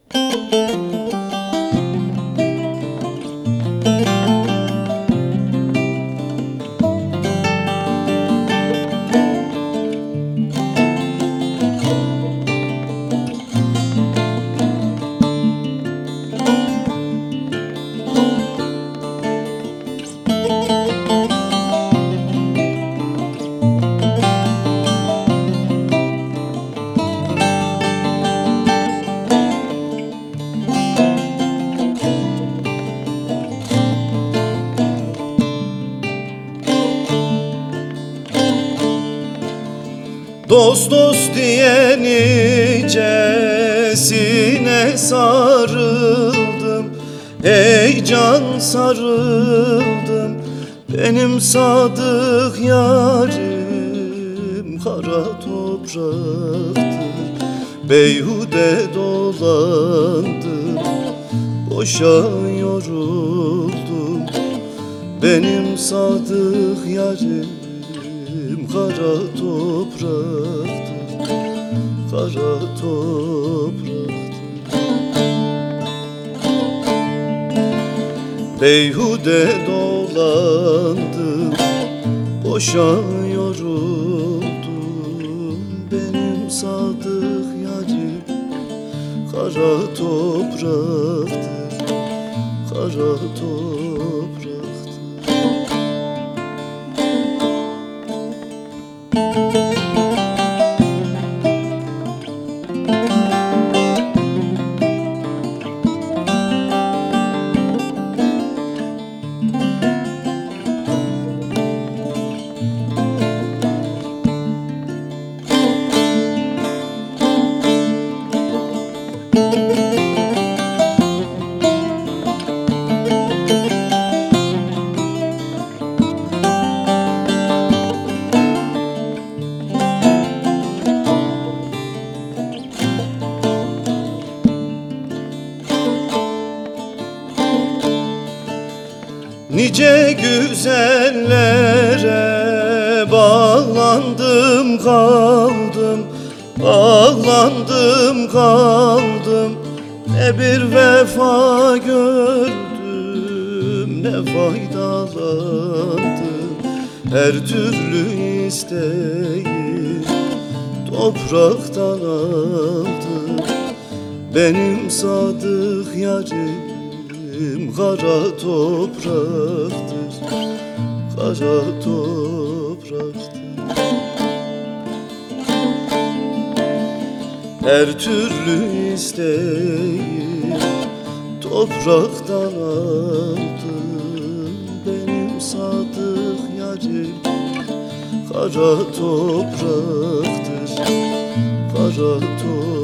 Dost dost diye nicesine sarıldım, ey can sarıldım. Benim sadık yarim kara topraktır. Beyhude dolandım, boşa yoruldum. Benim sadık yarim kara topraktır, kara topraktır. Beyhude dolandım, boşa yoruldum. Benim sadık yarim kara topraktır, kara topraktır. Nice güzellere bağlandım kaldım, bağlandım kaldım. Ne bir vefa gördüm, ne faydalandım. Her türlü isteği topraktan aldım. Benim sadık yarim kara topraktır, kara topraktır. Her türlü isteği topraktan aldım. Benim sadık yarim kara topraktır, kara topraktır.